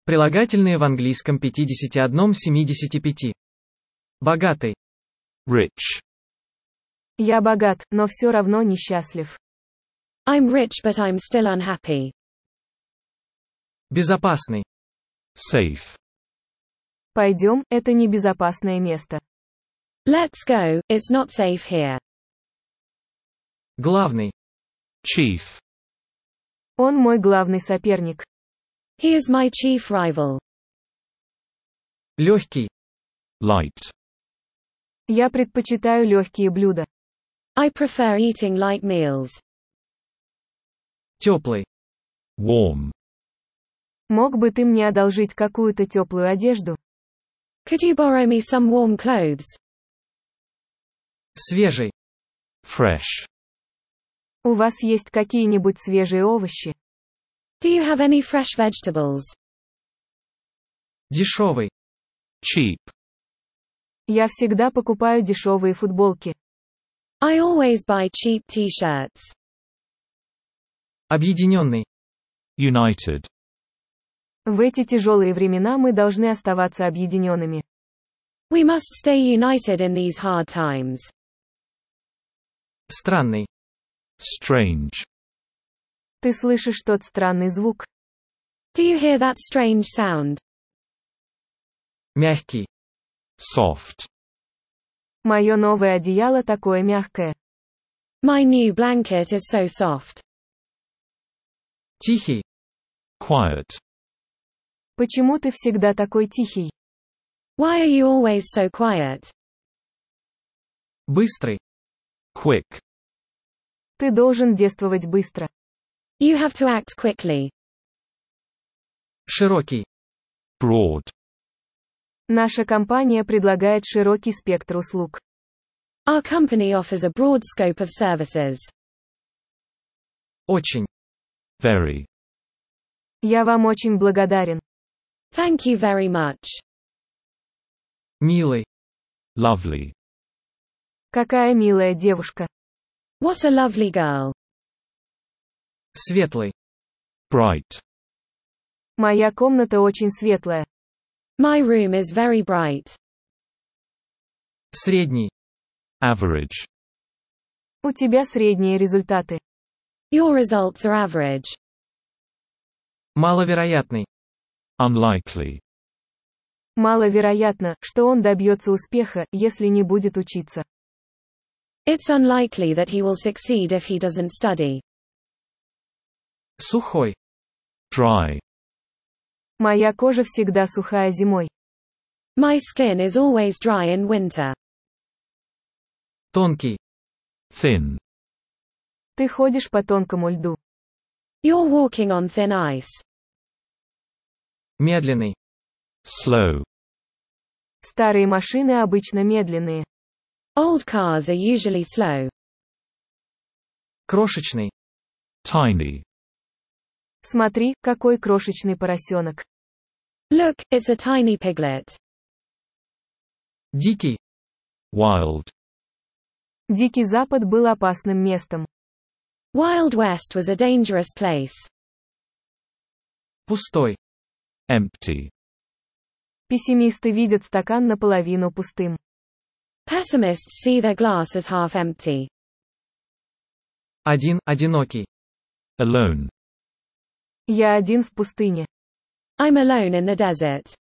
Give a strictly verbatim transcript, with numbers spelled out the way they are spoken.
Прилагательные в английском пятьдесят один семьдесят пять. Богатый. Rich. Я богат, но все равно несчастлив. I'm rich but I'm still unhappy. Безопасный. Safe. Пойдем, это небезопасное место. Let's go, it's not safe here. Главный. Chief. Он мой главный соперник. He is my chief rival. Легкий. Light. Я предпочитаю легкие блюда. I prefer eating light meals. Теплый. Warm. Мог бы ты мне одолжить какую-то теплую одежду? Could you borrow me some warm clothes? Свежий. Fresh. У вас есть какие-нибудь свежие овощи? Do you have any fresh vegetables? Дешевый. Cheap. Я всегда покупаю дешевые футболки. I always buy cheap t-shirts. Объединенный. United. В эти тяжелые времена мы должны оставаться объединенными. We must stay united in these hard times. Странный. Strange. Ты слышишь тот странный звук? Do you hear that strange sound? Мягкий. Soft. Мое новое одеяло такое мягкое. My new blanket is so soft. Тихий. Quiet. Почему ты всегда такой тихий? Why are you always so quiet? Быстрый. Quick. Ты должен действовать быстро. You have to act quickly. Широкий. Broad. Наша компания предлагает широкий спектр услуг. Our company offers a broad scope of services. Очень. Very. Я вам очень благодарен. Thank you very much. Милый. Lovely. Какая милая девушка. What a lovely girl. Светлый. Bright. Моя комната очень светлая. My room is very bright. Средний. Average. У тебя средние результаты. Your results are average. Маловероятный. Unlikely. Маловероятно, что он добьется успеха, если не будет учиться. It's unlikely that he will succeed if he doesn't study. Сухой. Dry. Моя кожа всегда сухая зимой. My skin is always dry in winter. Тонкий. Thin. Ты ходишь по тонкому льду. You're walking on thin ice. Медленный. Slow. Старые машины обычно медленные. Old cars are usually slow. Крошечный. Tiny. Смотри, какой крошечный поросенок. Look, it's a tiny piglet. Дикий. Wild. Дикий Запад был опасным местом. Wild West was a dangerous place. Пустой. Empty. Пессимисты видят стакан наполовину пустым. Pessimists see their glass as half empty. Один, одинокий. Alone. Я один в пустыне. I'm alone in the desert.